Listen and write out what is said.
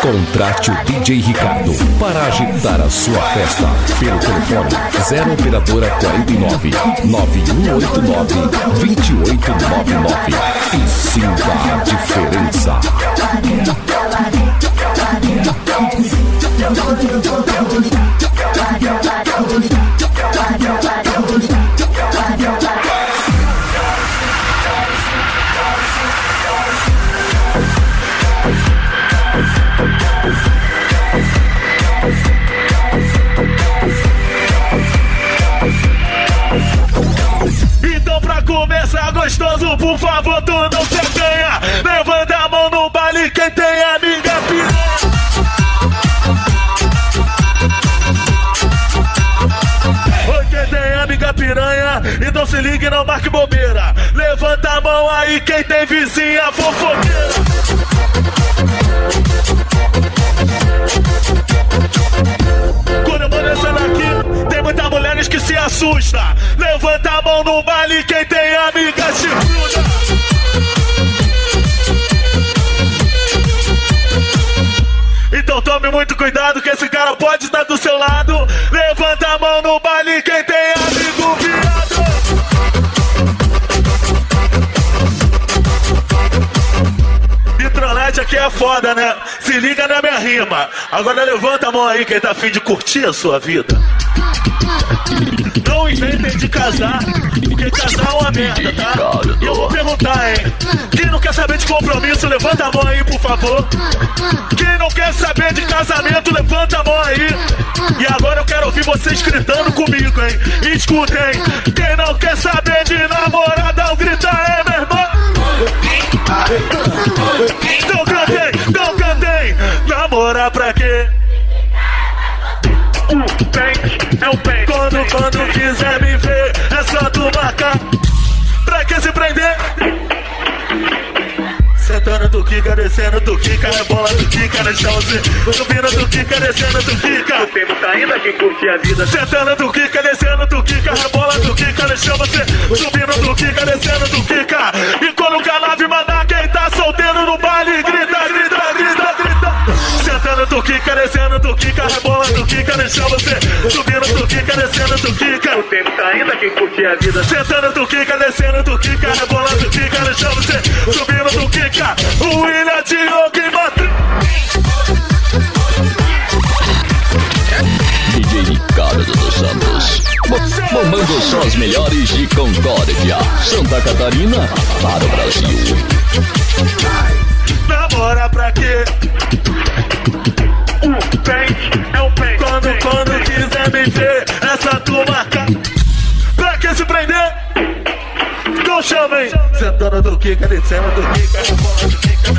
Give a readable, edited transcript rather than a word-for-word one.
Contrate o DJ Ricardo para agitar a sua festa pelo telefone 0 operadora 49 9189 2899 e sinta a diferença. Então pra começar gostoso, por favor, tu não se acanha. Levanta a mão no baile quem tem amiga piranha. Oi, quem tem amiga piranha, então se liga e não marque bobeira. Levanta a mão aí quem tem vizinha fofoqueira. Quando eu vou descendo aqui, tem muitas mulheres que se assustam. Levanta a mão no baile quem tem amiga chifruda. Então tome muito cuidado que esse cara pode estar do seu lado. Levanta a mão no baile quem tem amigo viado. Vitrolete aqui é foda, né? Se liga na minha rima. Agora levanta a mão aí quem tá afim de curtir a sua vida. Não inventem de casar, porque casar é uma merda, tá? E eu vou perguntar, hein? Quem não quer saber de compromisso, levanta a mão aí, por favor. Quem não quer saber de casamento, levanta a mão aí. E agora eu quero ouvir vocês gritando comigo, hein? Escutem, quem não quer saber de namorada, grita aí, meu irmão. Não cantei, namorar pra quê? É o bem. Quando quiser me ver, é só tu marcar. Pra que se prender? Sentando tu quica, descendo tu quica, rebola tu quica, deixa você. Subindo tu quica, descendo tu quica. O tempo tá indo aqui curtir a vida. Sentando tu quica, descendo tu quica, rebola tu quica, deixa você. Subindo tu quica, descendo tu quica. E quando o Calave mandar, quem tá solteiro no baile, grita, grita, grita, grita. Sentando tu quica, descendo tu quica, rebola tu quica, deixa você. Subindo tu quica, descendo tu quica. O tempo tá indo aqui curtir a vida. Sentando tu quica, descendo tu quica, rebola tu quica, deixa você. Subindo tu quica. O William Diogo e Matheus. DJ Ricardo dos Santos, bombando só as melhores de Concórdia, Santa Catarina, para o Brasil. Namora pra quê? O bem é o bem. Quando quiser me ver, é só tu marcar. Pra que se prender? Então chama, hein? Sentando do Kika, descendo do Kika, rebola do Kika,